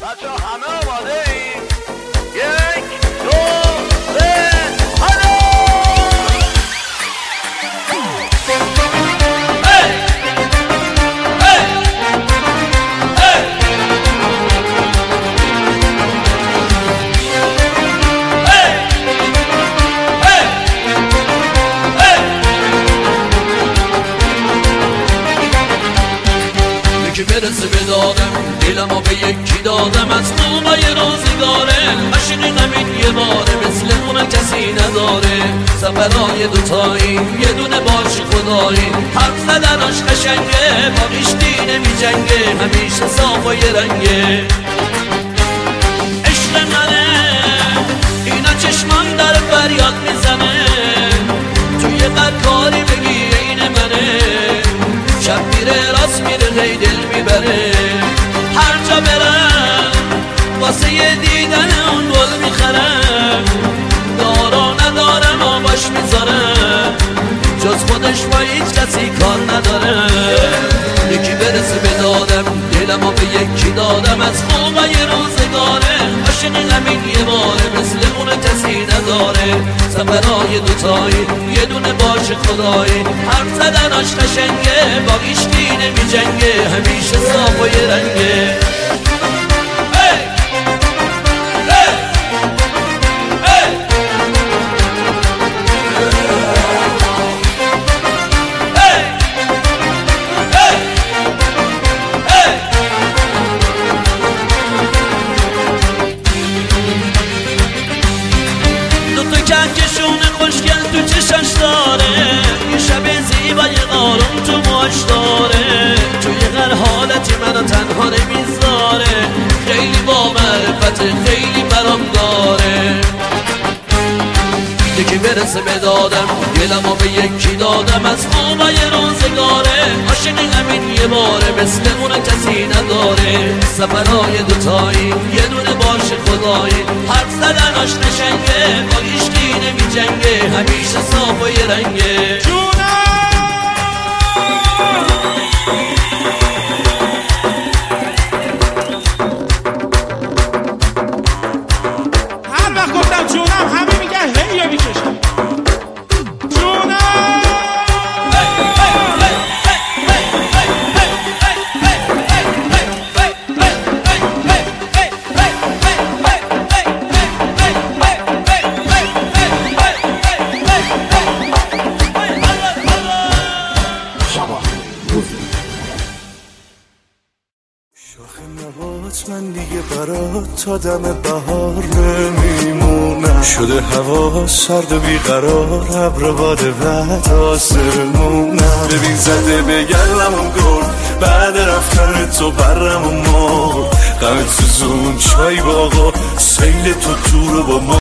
بچه همه آماده ایم؟ 1 2 3 هلو یکی برسه به دادم دلمو به یکی دادم از خوبای روزگاره عشق همین یه باره مثل اون کسی نداره سفرهای دوتایی یه دونه باش خدایی حرف زدناش قشنگه باقیش دینه می جنگه همیشه صاف و یه رنگه عشق منه اینا چشمان در فریاد میزنه توی قد کاری بگی این منه شب میره راست میره هی دل میبره هر جا برم واسه یه دیدن اون گل میخرم دارا ندارم آباش میذارم جز خودش با هیچ کسی کار نداره یکی برسه به دادم دلمو به یکی دادم از خوبای روزگاره عاشق همین یه باره مثل اون کسی نداره سفرهای دوتایی یه دونه باش خدایی حرف زدناش قشنگه باقیش دینه می جنگه همیشه صاف و یه رنگه کنکشون خوشگل تو چشش داره یه شب زیبای قارون تو موش داره توی هر حالتی منو تنها نمیذاره خیلی با معرفت خیلی برام داره یکی برسه به دادم دلمو به یکی دادم از خوبای روزگاره عاشق همین یه باره مثل اون کسی نداره سفرهای دوتایی یه دونه باش خدایی حرف زدناش قشنگه باقیش دینه می جنگه همیشه صاف و یه رنگه هر وقت گفتم جونم همه میگن هی یا میکشم من دیگه برات تا دم بهار نمیمونم شده هوا سرد و بیقرار ابر باد بعد آسمونم ببین زده به گلمون گل بعد رفتن تو برم و مرد غم سوزون چای با آقا سیل تو رو با ما